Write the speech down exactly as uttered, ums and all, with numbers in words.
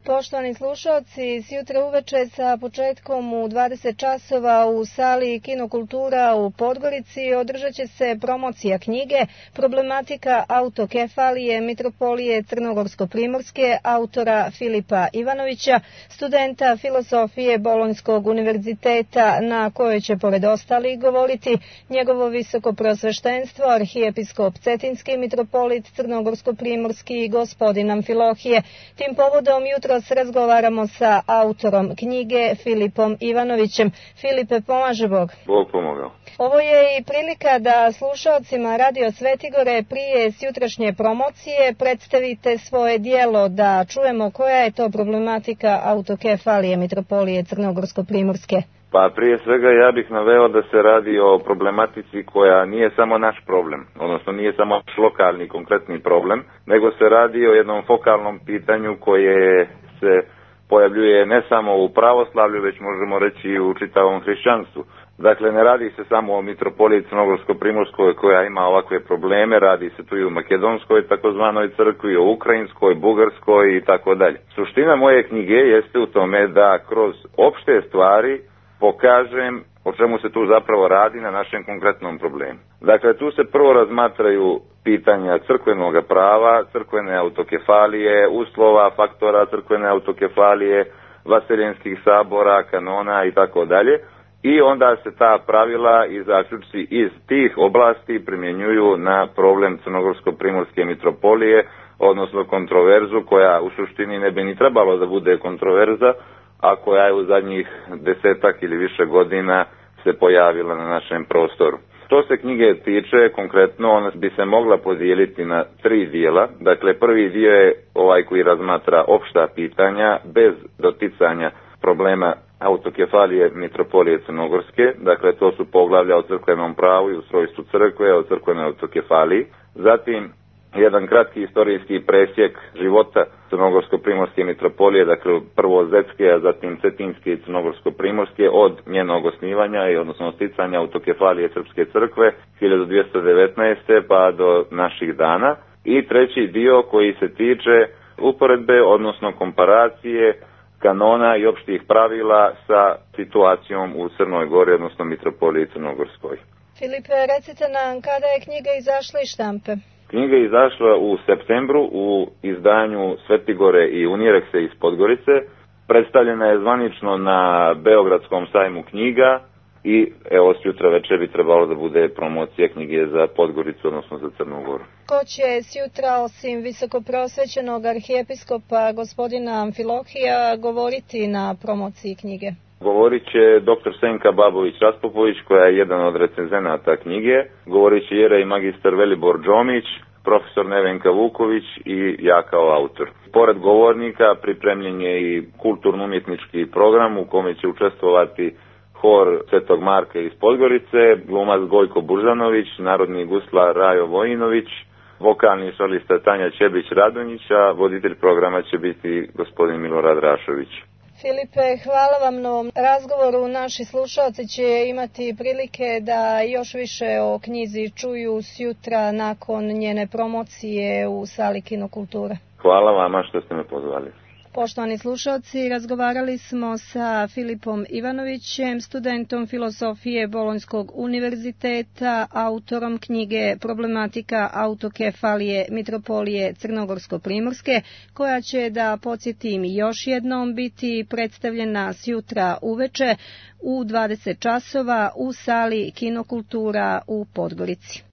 Poštovani slušalci, sjutra uveče sa početkom u dvadeset časova u sali Kinokultura u Podgorici održat će se promocija knjige Problematika autokefalije Mitropolije Crnogorsko-Primorske autora Filipa Ivanovića, studenta filosofije Bolonjskog univerziteta, na kojoj će pored ostalih govoriti njegovo visoko prosveštenstvo arhijepiskop Cetinski mitropolit Crnogorsko-Primorski gospodin Amfilohije. Tim povodom jutro razgovaramo sa autorom knjige Filipom Ivanovićem. Filipe, pomaže Bog. Bog pomogao. Ovo je i prilika da slušalcima Radio Svetigore prije sjutrašnje promocije predstavite svoje dijelo, da čujemo koja je to problematika autokefalije Mitropolije Crnogorsko-Primorske. Pa prije svega ja bih naveo da se radi o problematici koja nije samo naš problem, odnosno nije samo naš lokalni konkretni problem, nego se radi o jednom fokalnom pitanju koje se pojavljuje ne samo u pravoslavlju, već možemo reći i u čitavom hrišćanstvu. Dakle, ne radi se samo o Mitropoliji Crnogorsko-Primorskoj koja ima ovakve probleme, radi se tu i u makedonskoj takozvanoj crkvi, o ukrajinskoj, bugarskoj i tako dalje. Suština moje knjige jeste u tome da kroz opšte stvari pokažem o čemu se tu zapravo radi na našem konkretnom problemu. Dakle, tu se prvo razmatraju pitanja crkvenog prava, crkvene autokefalije, uslova, faktora crkvene autokefalije, vaseljenskih sabora, kanona i tako dalje. I onda se ta pravila i zaključci iz tih oblasti primjenjuju na problem Crnogorsko-Primorske mitropolije, odnosno kontroverzu koja u suštini ne bi ni trebalo da bude kontroverza, a koja je u zadnjih desetak ili više godina se pojavila na našem prostoru. Što se knjige tiče, konkretno ona bi se mogla podijeliti na tri dijela. Dakle, prvi dio je ovaj koji razmatra opšta pitanja bez doticanja problema autokefalije Mitropolije Crnogorske. Dakle, to su poglavlja o crkvenom pravu i ustrojstvu crkve, o crkvenoj autokefaliji. Zatim, jedan kratki istorijski presjek života Crnogorsko-Primorske mitropolije, dakle prvo Zetske, a zatim Cetinske i Crnogorsko-Primorske od njenog osnivanja i odnosno sticanja autokefalije Srpske crkve hiljadu dvjesto devetnaeste pa do naših dana. I treći dio koji se tiče uporedbe, odnosno komparacije kanona i opštih pravila sa situacijom u Crnoj Gori, odnosno mitropoliji Crnogorskoj. Filipe, recite nam kada je knjiga izašla iz štampe? Knjiga je izašla u septembru u izdanju Svetigore i Unirekse iz Podgorice. Predstavljena je zvanično na Beogradskom sajmu knjiga i evo sjutra večer bi trebalo da bude promocija knjige za Podgoricu, odnosno za Crnu Goru. Ko će sjutra osim visokoprosvećenog arhijepiskopa gospodina Amfilohija govoriti na promociji knjige? Govorit će doktor Senka Babović-Raspopović, koja je jedan od recenzenata knjige. Govorit će jerej magistar Velibor Džomić, profesor Nevenka Vuković i ja kao autor. Pored govornika pripremljen je i kulturno-umjetnički program u kome će učestvovati hor Svetog Marka iz Podgorice, glumac Gojko Buržanović, narodni guslar Rajo Vojinović, vokalni solista Tanja Čebić-Radonjić, a voditelj programa će biti gospodin Milorad Rašović. Filipe, hvala vam na ovom razgovoru. Naši slušalci će imati prilike da još više o knjizi čuju sjutra nakon njene promocije u sali Kinokulture. Hvala vama što ste me pozvali. Poštovani slušalci, razgovarali smo sa Filipom Ivanovićem, studentom filosofije Bolonjskog univerziteta, autorom knjige Problematika autokefalije Mitropolije Crnogorsko-Primorske, koja će, da podsjetim još jednom, biti predstavljena sjutra uveče u dvadeset časova u sali Kinokultura u Podgorici.